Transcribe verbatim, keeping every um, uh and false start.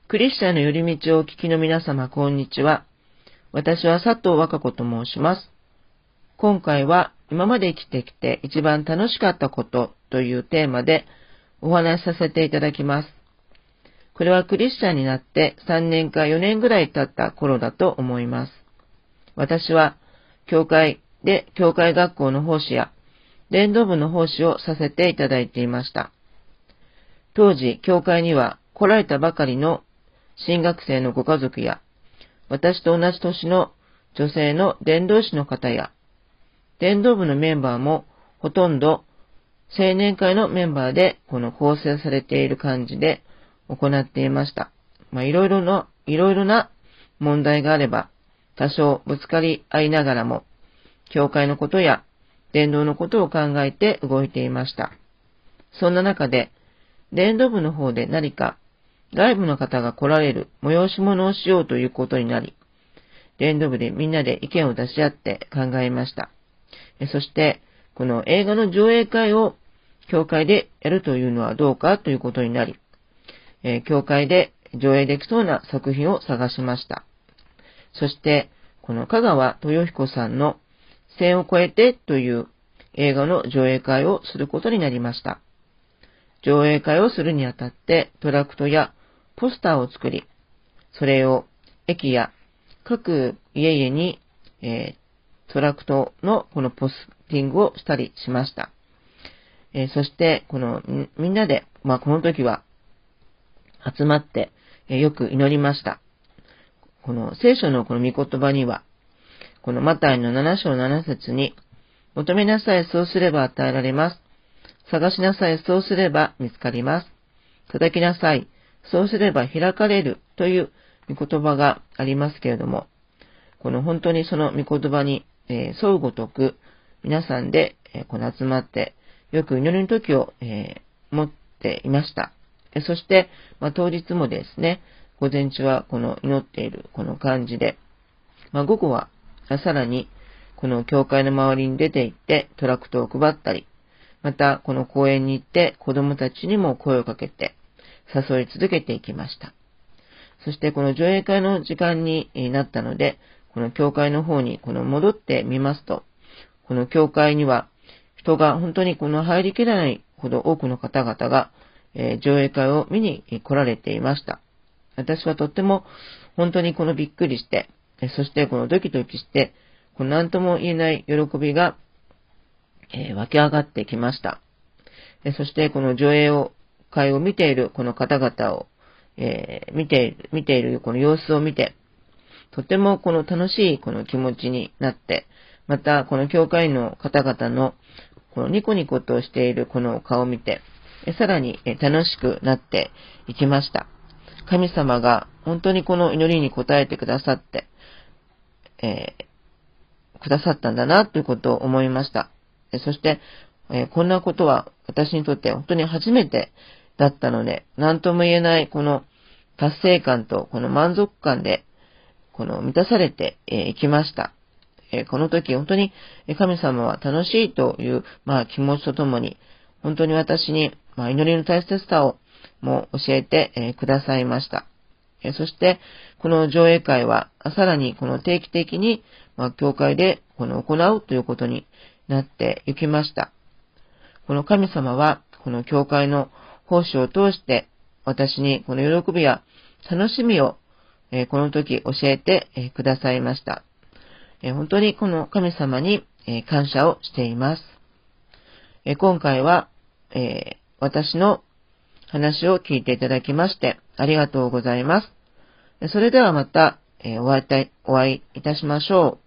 クリスチャンの寄り道をお聞きの皆様、こんにちは。私は佐藤和歌子と申します。今回は今まで生きてきて一番楽しかったことというテーマでお話しさせていただきます。これはクリスチャンになってさんねんかよねんぐらい経った頃だと思います。私は教会で教会学校の奉仕や伝道部の奉仕をさせていただいていました。当時、教会には来られたばかりの新学生のご家族や、私と同じ年の女性の伝道師の方や、伝道部のメンバーもほとんど青年会のメンバーでこの構成されている感じで行っていました。まあ、いろいろな、いろいろな問題があれば、多少ぶつかり合いながらも、教会のことや伝道のことを考えて動いていました。そんな中で、伝道部の方で何か外部の方が来られる催し物をしようということになり、伝道部でみんなで意見を出し合って考えました。そして、この映画の上映会を教会でやるというのはどうかということになり、教会で上映できそうな作品を探しました。そして、この香川豊彦さんの線を越えてという映画の上映会をすることになりました。上映会をするにあたってトラクトやポスターを作り、それを駅や各家々に、えー、トラクトのこのポスティングをしたりしました。えー、そしてこのみんなで、まあこの時は集まって、えー、よく祈りました。この聖書のこの御言葉には、このマタイのなな章なな節に、求めなさい、そうすれば与えられます。探しなさい、そうすれば見つかります。叩きなさい、そうすれば開かれるという御言葉がありますけれども、この本当にその御言葉に、えー、沿うごとく皆さんで、えー、この集まってよく祈りの時を、えー、持っていました。えー、そして、まあ、当日もですね、午前中はこの祈っているこの感じで、まあ、午後はさらにこの教会の周りに出て行ってトラクトを配ったり、またこの公園に行って子供たちにも声をかけて誘い続けていきました。そしてこの上映会の時間になったので、この教会の方にこの戻ってみますと、この教会には人が本当にこの入りきらないほど多くの方々が、えー、上映会を見に来られていました。私はとっても本当にこのびっくりして、そしてこのドキドキして、この何とも言えない喜びが、えー、湧き上がってきました。そしてこの上映を会を見ているこの方々を、えー、見ている、見ているこの様子を見て、とてもこの楽しいこの気持ちになって、またこの教会の方々のこのニコニコとしているこの顔を見て、さらに楽しくなっていきました。神様が本当にこの祈りに応えてくださって、えー、くださったんだなということを思いました。そして、えー、こんなことは私にとって本当に初めてだったので、何とも言えないこの達成感とこの満足感でこの満たされてい、えー、きました。えー、この時本当に神様は楽しいという、まあ、気持ちとともに本当に私に、まあ、祈りの大切さをも教えて、えー、くださいました。えー、そしてこの上映会はさらにこの定期的に、まあ、教会でこの行うということになっていきました。この神様はこの教会の奉仕を通して私にこの喜びや楽しみを、えー、この時教えて、えー、くださいました、えー。本当にこの神様に、えー、感謝をしています。えー、今回は、えー、私の話を聞いていただきましてありがとうございます。それではまた、えー、お会いいた、お会いいたしましょう。